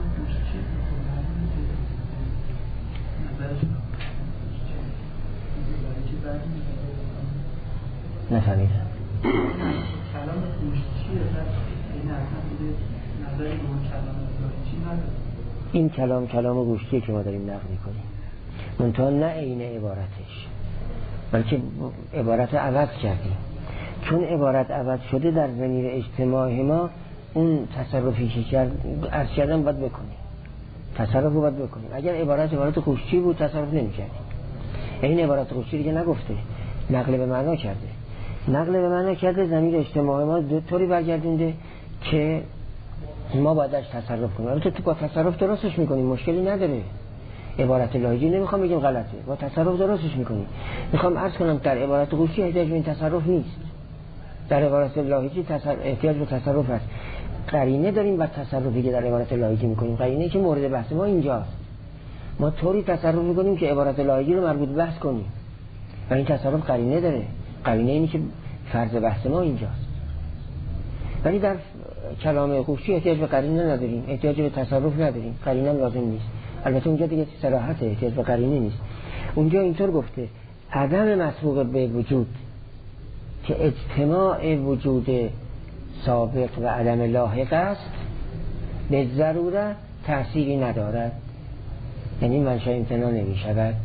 نفهمیدم. کلام قشتیه، این اصلا نظر اون کلام قشتی نداره. این کلام قشتیه که ما داریم نقل می‌کنیم، منتها نه عین عبارتش، بلکه عبارت عوض کردیم. چون عبارت عوض شده در ضمیر اجتماع ما، اون تصرفی که عرض کردم باید بکنیم، تصرف رو باید بکنیم. اگر عبارت قشتی بود تصرف نمی‌کردیم. این عبارت قشتی دیگه نگفته، نقل به معنا کرده. نقل به معنا کرده ضمیر اجتماع ما دو طوری برگردونده که ما باید ازش تصرف کنیم. البته تو با تصرف درستش میکنیم، مشکلی نداره. عبارت لاهیجی نمیخوام بگیم غلطه، با تصرف درستش میکنیم. میخوام عرض کنم در عبارت قشتی احتیاج به این تصرف نیست، در عبارت لاهیجی احتیاج به تصرف هست. قرینه داریم و تصرفی که در عبارت لاهیجی میکنیم، قرینه که مورد بحث ما اینجاست. ما طوری تصرف میکنیم که عبارت لاهیجی رو مربوط بحث کنیم و این تصرف قرینه داره. قرینه اینی که فرض بحث ما اینجاست. ولی در کلام قشتی احتیاج به قرینه نداریم، احتیاج به تصرف نداریم، قرینه لازم نیست. البته اونجا دیگه صراحته، احتیاج به قرینه نیست. اونجا اینطور گفته عدم مسبوق به وجود که اجتماع وجود سابق و عدم لاحق است به ضروره تأثیری ندارد، یعنی منشأ امتناع نمی شود.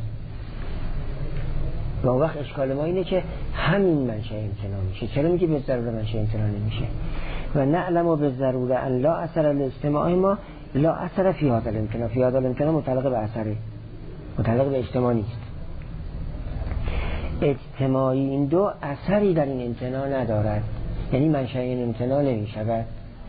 و اون وقت اشکال ما اینه که همین منشأ امتناع میشه. چرا میگه به ضروره منشأ امتناع نمیشه؟ و نعلم به ضروره ان لا اثر الاجتماع ما لا اثر فی هذا الامتناع. فی هذا الامتناع متعلق به اثره، متعلق به اجتماع نیست. اجتماعی این دو اثری در این امتناع ندارد، یعنی منشأ این امتناع نمی شود.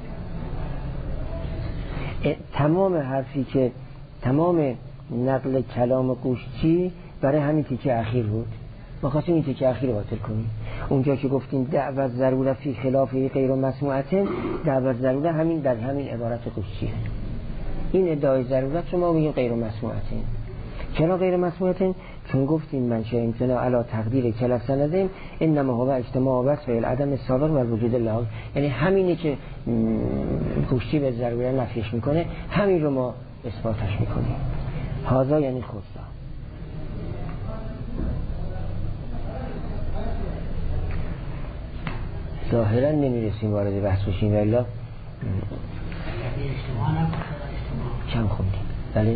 تمام حرفی که تمام نقل کلام قوشچی برای همین تیکه اخیر بود، ما خواستیم این تیکه اخیر رو باطل کنیم. اونجا که گفتیم دعوت ضرورت فی خلافه غیر مسموعه، دعوت ضرورت همین در همین عبارت قوشچیه. این ادعای ضرورت رو ما بگیم غیر مسموعه. چرا غیر مسموعه؟ چون گفتیم منشأ امتناع علی تقدیر کلا سندیم انما هو اجتماع وصف العدم السابق و وجود الله، یعنی همینی که قوشچی به ضرورت نفیش میکنه همین رو ما اثباتش میکنیم. هذا یعنی خدا. ظاهرا نمیرسیم وارد بحث بشیم الا کم خوندیم. بله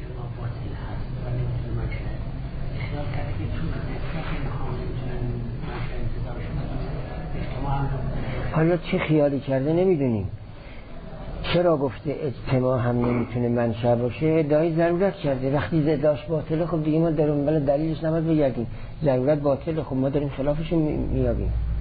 حالا چه خیالی کرده نمیدونیم. چرا گفته اجتماع هم نمیتونه منشأ باشه؟ ادعای ضرورت کرده. وقتی ادعاش باطله خب دیگه ما داریم بله دلیلش نباید بگردیم. ضرورت باطله، خب ما داریم خلافش رو میابیم.